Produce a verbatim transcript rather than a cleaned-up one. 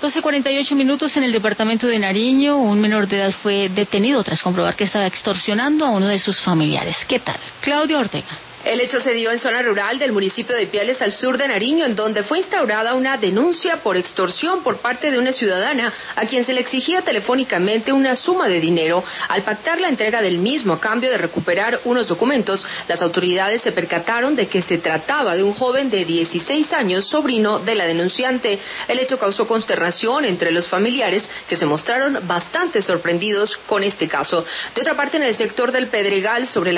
doce cuarenta y ocho minutos en el departamento de Nariño. Un menor de edad fue detenido tras comprobar que estaba extorsionando a uno de sus familiares. ¿Qué tal? Claudia Ortega. El hecho se dio en zona rural del municipio de Ipiales, al sur de Nariño, en donde fue instaurada una denuncia por extorsión por parte de una ciudadana a quien se le exigía telefónicamente una suma de dinero. Al pactar la entrega del mismo a cambio de recuperar unos documentos, las autoridades se percataron de que se trataba de un joven de dieciséis años, sobrino de la denunciante. El hecho causó consternación entre los familiares, que se mostraron bastante sorprendidos con este caso. De otra parte, en el sector del Pedregal, sobre la